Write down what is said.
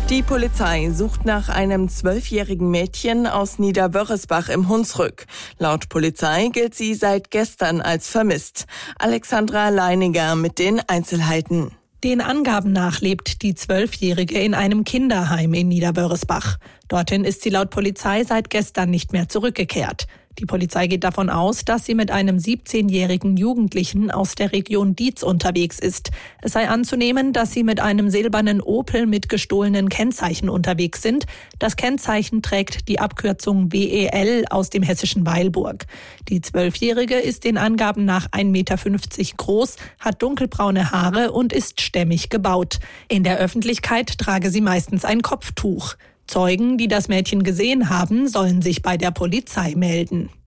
Die Polizei sucht nach einem 12-jährigen Mädchen aus Niederwörresbach im Hunsrück. Laut Polizei gilt sie seit gestern als vermisst. Alexandra Leiniger mit den Einzelheiten. Den Angaben nach lebt die 12-Jährige in einem Kinderheim in Niederwörresbach. Dorthin ist sie laut Polizei seit gestern nicht mehr zurückgekehrt. Die Polizei geht davon aus, dass sie mit einem 17-jährigen Jugendlichen aus der Region Dietz unterwegs ist. Es sei anzunehmen, dass sie mit einem silbernen Opel mit gestohlenen Kennzeichen unterwegs sind. Das Kennzeichen trägt die Abkürzung BEL aus dem hessischen Weilburg. Die 12-Jährige ist den Angaben nach 1,50 Meter groß, hat dunkelbraune Haare und ist stämmig gebaut. In der Öffentlichkeit trage sie meistens ein Kopftuch. Zeugen, die das Mädchen gesehen haben, sollen sich bei der Polizei melden.